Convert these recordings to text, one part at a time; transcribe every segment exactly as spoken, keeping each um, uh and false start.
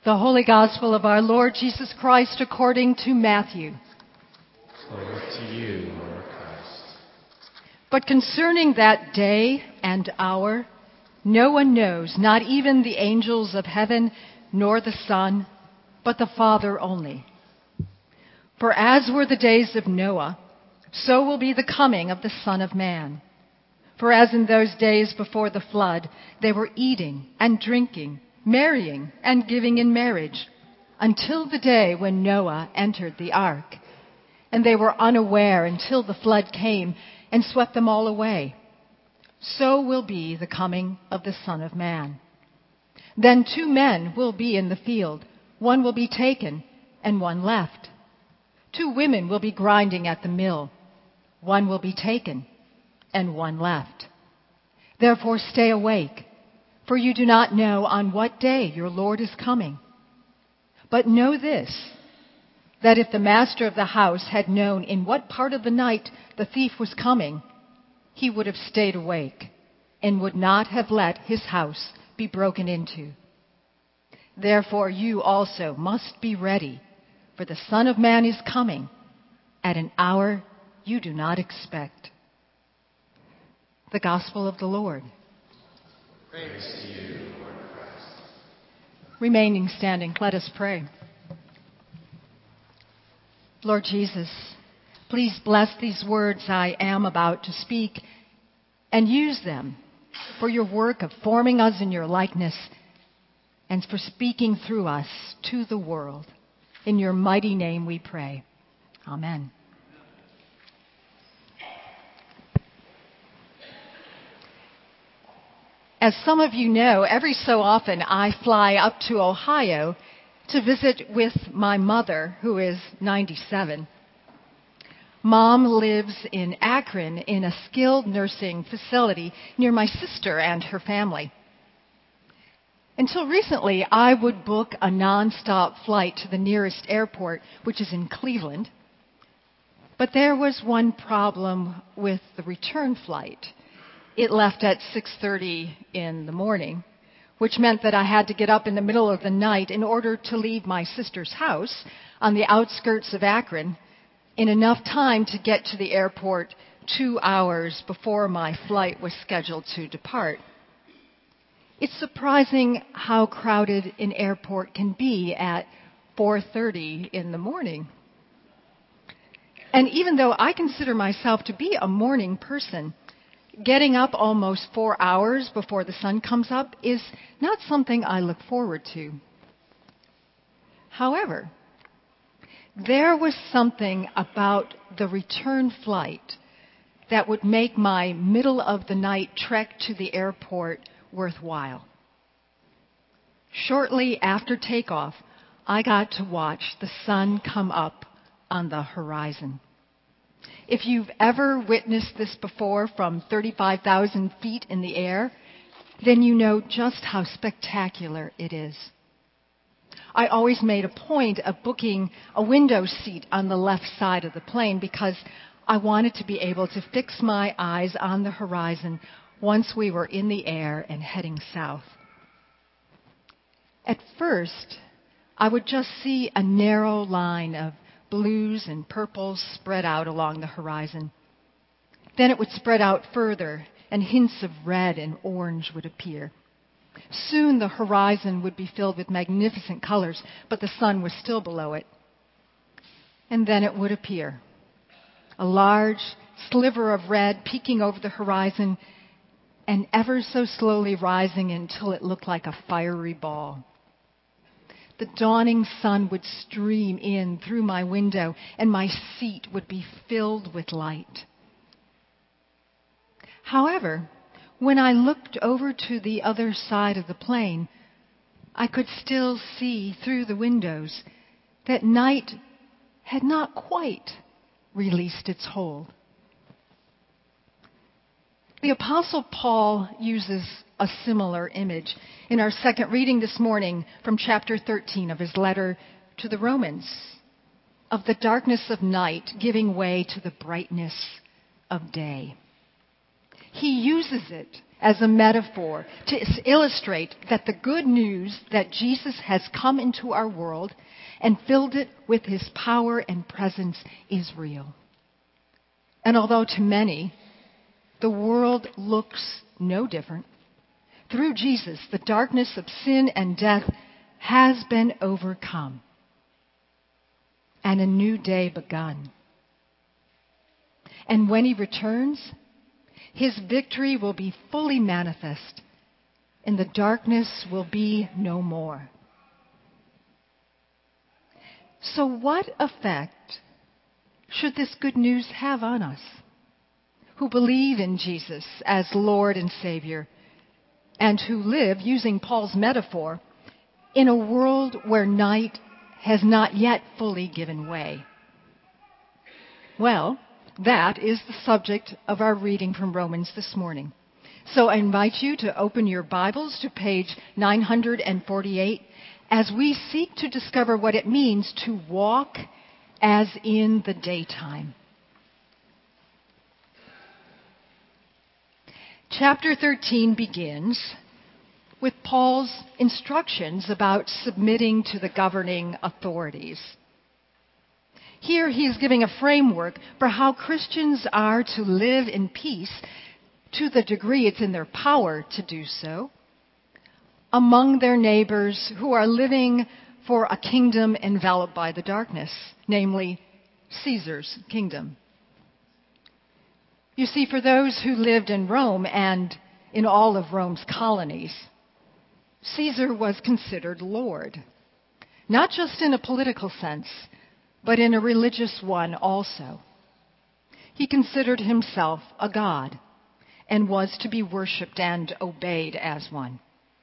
The Holy Gospel of our Lord Jesus Christ according to Matthew. Glory to you, Lord Christ. But concerning that day and hour, no one knows, not even the angels of heaven, nor the Son, but the Father only. For as were the days of Noah, so will be the coming of the Son of Man. For as in those days before the flood, they were eating and drinking, marrying and giving in marriage, until the day when Noah entered the ark. And they were unaware until the flood came and swept them all away. So will be the coming of the Son of Man. Then two men will be in the field. One will be taken and one left. Two women will be grinding at the mill. One will be taken and one left. Therefore stay awake, for you do not know on what day your Lord is coming. But know this, that if the master of the house had known in what part of the night the thief was coming, he would have stayed awake and would not have let his house be broken into. Therefore you also must be ready, for the Son of Man is coming at an hour you do not expect. The Gospel of the Lord. Praise to you, Lord Christ. Remaining standing, let us pray. Lord Jesus, please bless these words I am about to speak and use them for your work of forming us in your likeness and for speaking through us to the world. In your mighty name we pray. Amen. As some of you know, every so often I fly up to Ohio to visit with my mother, who is ninety-seven. Mom lives in Akron in a skilled nursing facility near my sister and her family. Until recently, I would book a nonstop flight to the nearest airport, which is in Cleveland. But there was one problem with the return flight. It left at six thirty in the morning, which meant that I had to get up in the middle of the night in order to leave my sister's house on the outskirts of Akron in enough time to get to the airport two hours before my flight was scheduled to depart. It's surprising how crowded an airport can be at four thirty in the morning. And even though I consider myself to be a morning person, getting up almost four hours before the sun comes up is not something I look forward to. However, there was something about the return flight that would make my middle-of-the-night trek to the airport worthwhile. Shortly after takeoff, I got to watch the sun come up on the horizon. If you've ever witnessed this before from thirty-five thousand feet in the air, then you know just how spectacular it is. I always made a point of booking a window seat on the left side of the plane because I wanted to be able to fix my eyes on the horizon once we were in the air and heading south. At first, I would just see a narrow line of blues and purples spread out along the horizon. Then it would spread out further, and hints of red and orange would appear. Soon the horizon would be filled with magnificent colors, but the sun was still below it. And then it would appear, a large sliver of red peeking over the horizon and ever so slowly rising until it looked like a fiery ball. The dawning sun would stream in through my window, and my seat would be filled with light. However, when I looked over to the other side of the plane, I could still see through the windows that night had not quite released its hold. The Apostle Paul uses a similar image in our second reading this morning from chapter thirteen of his letter to the Romans, of the darkness of night giving way to the brightness of day. He uses it as a metaphor to illustrate that the good news that Jesus has come into our world and filled it with his power and presence is real. And although to many, the world looks no different, through Jesus, the darkness of sin and death has been overcome and a new day begun. And when he returns, his victory will be fully manifest, and the darkness will be no more. So what effect should this good news have on us who believe in Jesus as Lord and Savior and who live, using Paul's metaphor, in a world where night has not yet fully given way? Well, that is the subject of our reading from Romans this morning. So I invite you to open your Bibles to page nine forty-eight as we seek to discover what it means to walk as in the daytime. Chapter thirteen begins with Paul's instructions about submitting to the governing authorities. Here he is giving a framework for how Christians are to live in peace, to the degree it's in their power to do so, among their neighbors who are living for a kingdom enveloped by the darkness, namely Caesar's kingdom. You see, for those who lived in Rome and in all of Rome's colonies, Caesar was considered Lord, not just in a political sense, but in a religious one also. He considered himself a god and was to be worshipped and obeyed as one.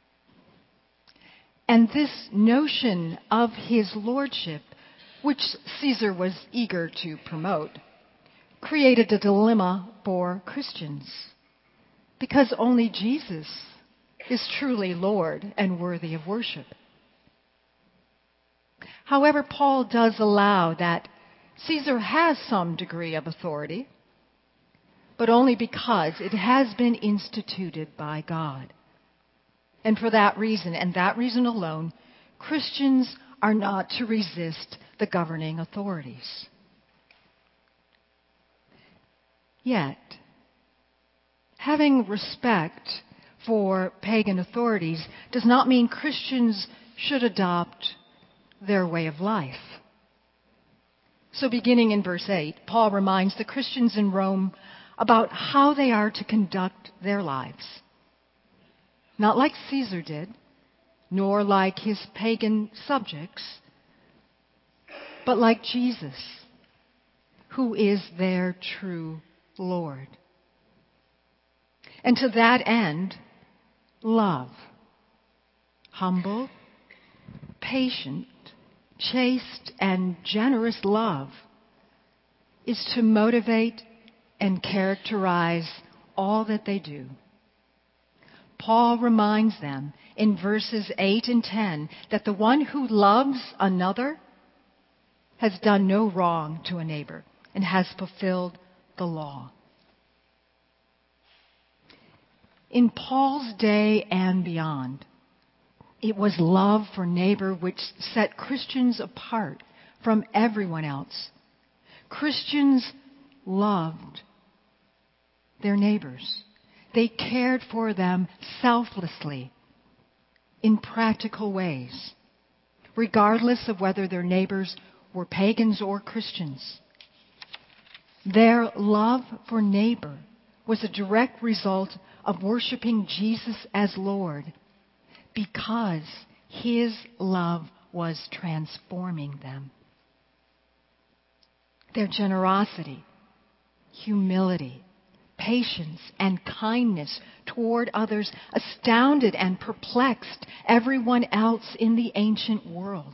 And this notion of his lordship, which Caesar was eager to promote, created a dilemma for Christians, because only Jesus is truly Lord and worthy of worship. However, Paul does allow that Caesar has some degree of authority, but only because it has been instituted by God. And for that reason, and that reason alone, Christians are not to resist the governing authorities. Yet, having respect for pagan authorities does not mean Christians should adopt their way of life. So beginning in verse eight, Paul reminds the Christians in Rome about how they are to conduct their lives. Not like Caesar did, nor like his pagan subjects, but like Jesus, who is their true Lord. And to that end, love, humble, patient, chaste, and generous love is to motivate and characterize all that they do. Paul reminds them in verses eight and ten that the one who loves another has done no wrong to a neighbor and has fulfilled the law. In Paul's day and beyond, it was love for neighbor which set Christians apart from everyone else. Christians loved their neighbors. They cared for them selflessly in practical ways, regardless of whether their neighbors were pagans or Christians. Their love for neighbor was a direct result of worshiping Jesus as Lord, because his love was transforming them. Their generosity, humility, patience, and kindness toward others astounded and perplexed everyone else in the ancient world.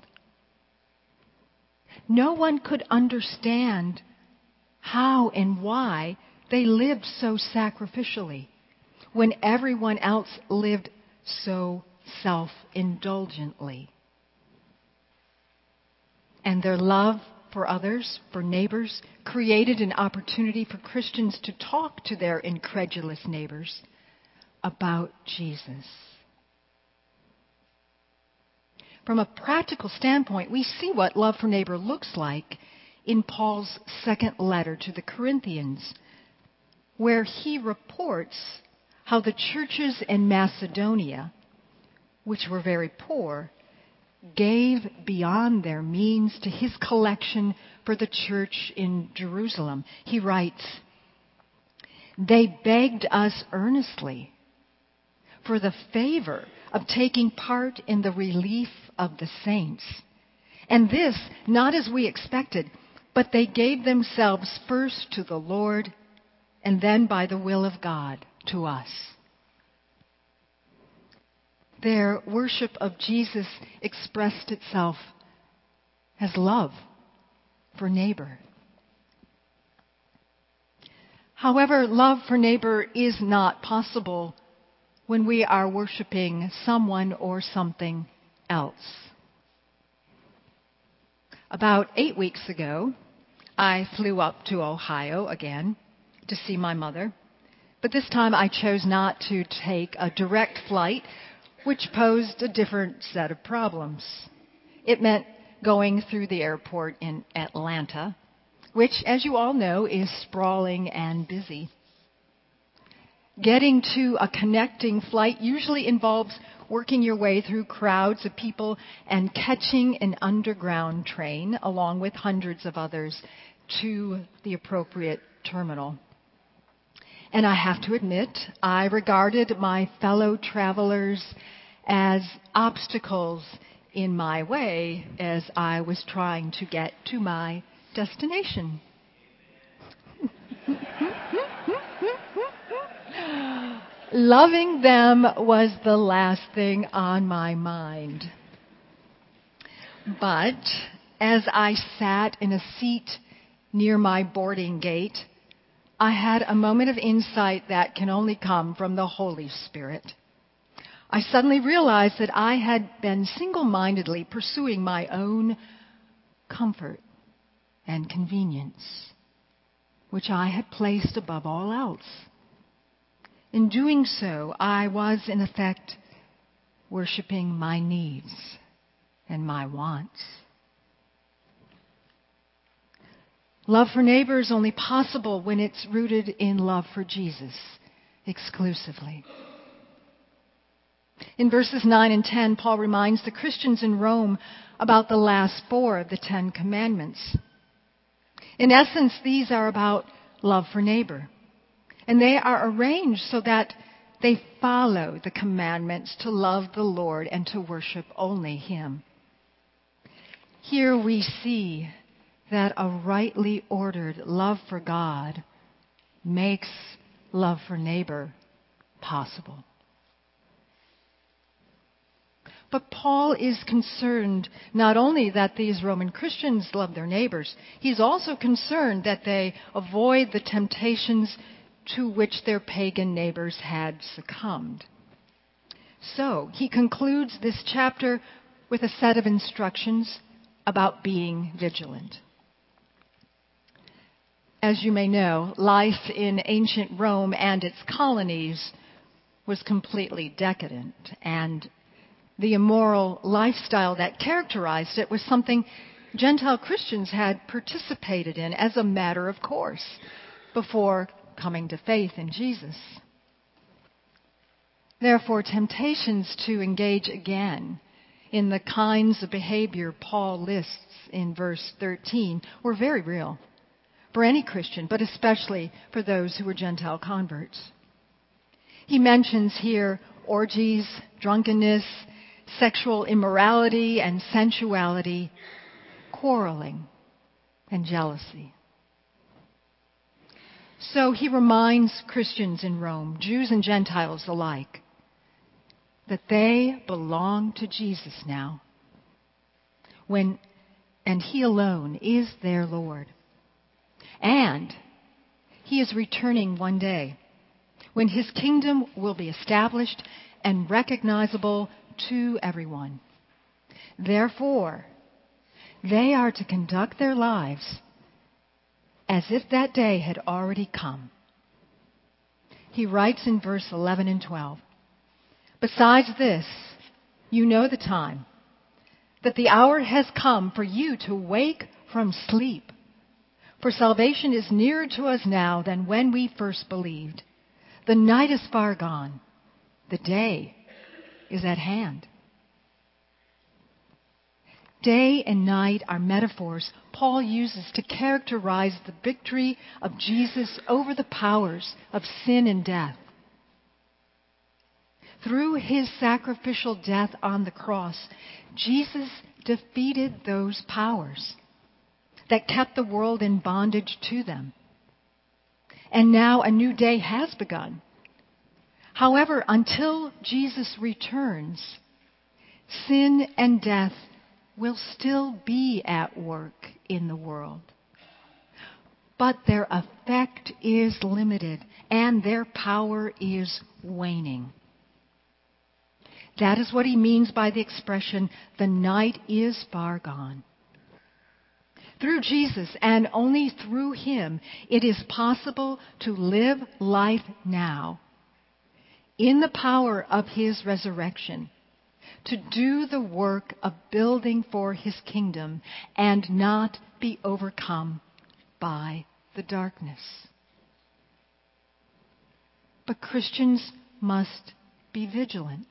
No one could understand how and why they lived so sacrificially when everyone else lived so self-indulgently. And their love for others, for neighbors, created an opportunity for Christians to talk to their incredulous neighbors about Jesus. From a practical standpoint, we see what love for neighbor looks like in Paul's second letter to the Corinthians, where he reports how the churches in Macedonia, which were very poor, gave beyond their means to his collection for the church in Jerusalem. He writes, "They begged us earnestly for the favor of taking part in the relief of the saints. And this, not as we expected, but they gave themselves first to the Lord, and then by the will of God to us." Their worship of Jesus expressed itself as love for neighbor. However, love for neighbor is not possible when we are worshiping someone or something else. About eight weeks ago, I flew up to Ohio again to see my mother, but this time I chose not to take a direct flight, which posed a different set of problems. It meant going through the airport in Atlanta, which, as you all know, is sprawling and busy. Getting to a connecting flight usually involves working your way through crowds of people and catching an underground train along with hundreds of others to the appropriate terminal. And I have to admit, I regarded my fellow travelers as obstacles in my way as I was trying to get to my destination. Loving them was the last thing on my mind. But as I sat in a seat near my boarding gate, I had a moment of insight that can only come from the Holy Spirit. I suddenly realized that I had been single-mindedly pursuing my own comfort and convenience, which I had placed above all else. In doing so, I was, in effect, worshiping my needs and my wants. Love for neighbor is only possible when it's rooted in love for Jesus exclusively. In verses nine and ten, Paul reminds the Christians in Rome about the last four of the Ten Commandments. In essence, these are about love for neighbor. And they are arranged so that they follow the commandments to love the Lord and to worship only Him. Here we see that a rightly ordered love for God makes love for neighbor possible. But Paul is concerned not only that these Roman Christians love their neighbors, he's also concerned that they avoid the temptations to which their pagan neighbors had succumbed. So he concludes this chapter with a set of instructions about being vigilant. As you may know, life in ancient Rome and its colonies was completely decadent, and the immoral lifestyle that characterized it was something Gentile Christians had participated in as a matter of course before coming to faith in Jesus. Therefore, temptations to engage again in the kinds of behavior Paul lists in verse thirteen were very real for any Christian, but especially for those who were Gentile converts. He mentions here orgies, drunkenness, sexual immorality and sensuality, quarreling, and jealousy. So he reminds Christians in Rome, Jews and Gentiles alike, that they belong to Jesus now, when and He alone is their Lord. And He is returning one day when His kingdom will be established and recognizable to everyone. Therefore, they are to conduct their lives as if that day had already come. he writes in verse eleven and twelve, "Besides this, you know the time, that the hour has come for you to wake from sleep. For salvation is nearer to us now than when we first believed. The night is far gone. The day is at hand." Day and night are metaphors Paul uses to characterize the victory of Jesus over the powers of sin and death. Through his sacrificial death on the cross, Jesus defeated those powers that kept the world in bondage to them. And now a new day has begun. However, until Jesus returns, sin and death will still be at work in the world. But their effect is limited and their power is waning. That is what he means by the expression, "the night is far gone." Through Jesus and only through him, it is possible to live life now in the power of his resurrection, to do the work of building for his kingdom and not be overcome by the darkness. But Christians must be vigilant.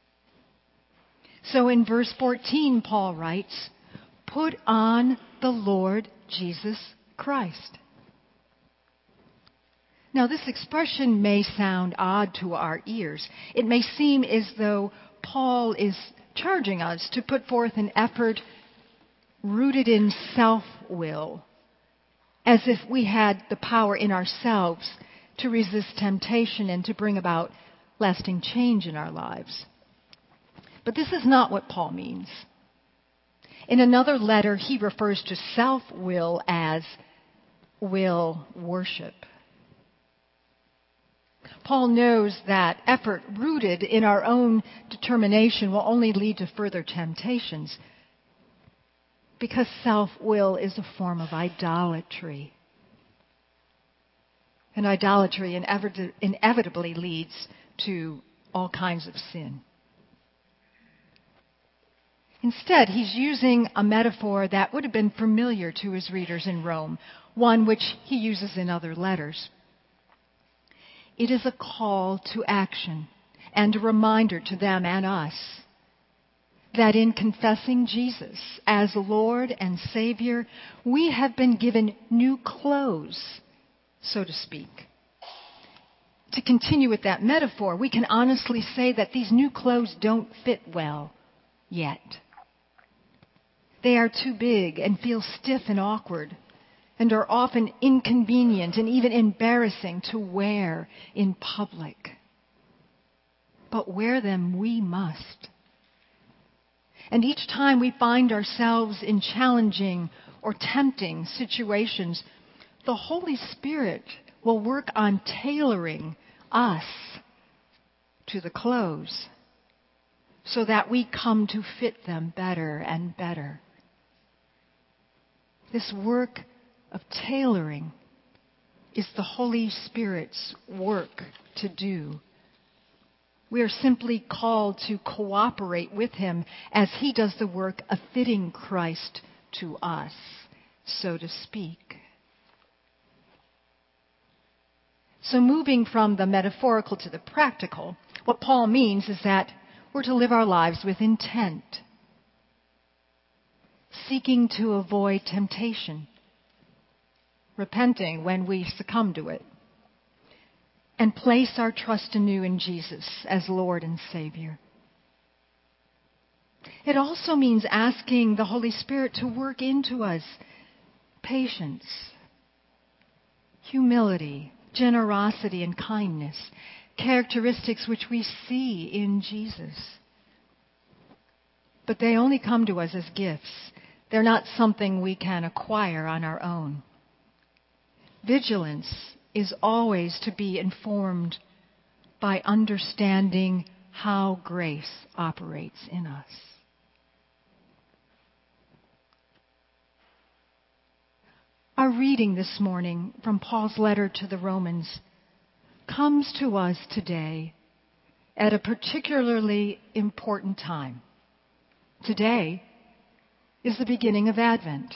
So in verse fourteen, Paul writes, "Put on the Lord Jesus Christ." Now, this expression may sound odd to our ears. It may seem as though Paul is charging us to put forth an effort rooted in self-will, as if we had the power in ourselves to resist temptation and to bring about lasting change in our lives. But this is not what Paul means. In another letter, he refers to self-will as will worship. Paul knows that effort rooted in our own determination will only lead to further temptations, because self-will is a form of idolatry. And idolatry inevit- inevitably leads to all kinds of sin. Instead, he's using a metaphor that would have been familiar to his readers in Rome, one which he uses in other letters. It is a call to action and a reminder to them and us that in confessing Jesus as Lord and Savior, we have been given new clothes, so to speak. To continue with that metaphor, we can honestly say that these new clothes don't fit well yet. They are too big and feel stiff and awkward, and are often inconvenient and even embarrassing to wear in public. But wear them we must. And each time we find ourselves in challenging or tempting situations, the Holy Spirit will work on tailoring us to the clothes so that we come to fit them better and better. This work of tailoring is the Holy Spirit's work to do. We are simply called to cooperate with him as he does the work of fitting Christ to us, so to speak. So moving from the metaphorical to the practical, what Paul means is that we're to live our lives with intent, seeking to avoid temptation, repenting when we succumb to it, and place our trust anew in Jesus as Lord and Savior. It also means asking the Holy Spirit to work into us patience, humility, generosity, and kindness, characteristics which we see in Jesus. But they only come to us as gifts. They're not something we can acquire on our own. Vigilance is always to be informed by understanding how grace operates in us. Our reading this morning from Paul's letter to the Romans comes to us today at a particularly important time. Today is the beginning of Advent.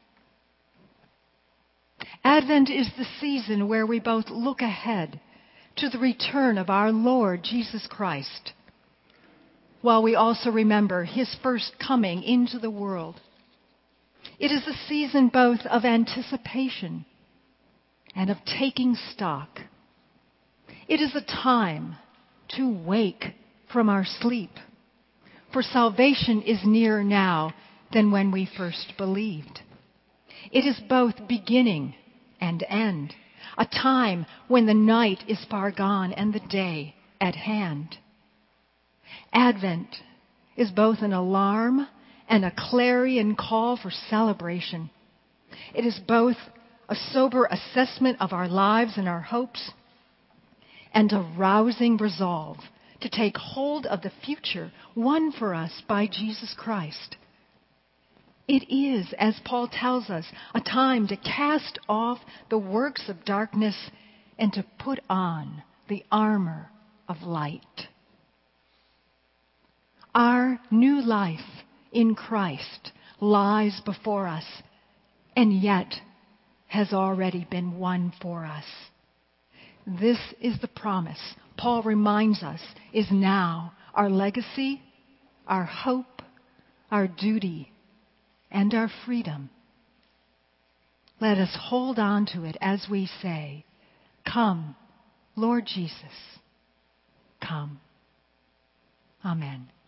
Advent is the season where we both look ahead to the return of our Lord Jesus Christ, while we also remember His first coming into the world. It is a season both of anticipation and of taking stock. It is a time to wake from our sleep, for salvation is nearer now than when we first believed. It is both beginning and end, a time when the night is far gone and the day at hand. Advent is both an alarm and a clarion call for celebration. It is both a sober assessment of our lives and our hopes, and a rousing resolve to take hold of the future won for us by Jesus Christ. It is, as Paul tells us, a time to cast off the works of darkness and to put on the armor of light. Our new life in Christ lies before us, and yet has already been won for us. This is the promise Paul reminds us is now our legacy, our hope, our duty, and our freedom. Let us hold on to it as we say, "Come, Lord Jesus, come." Amen.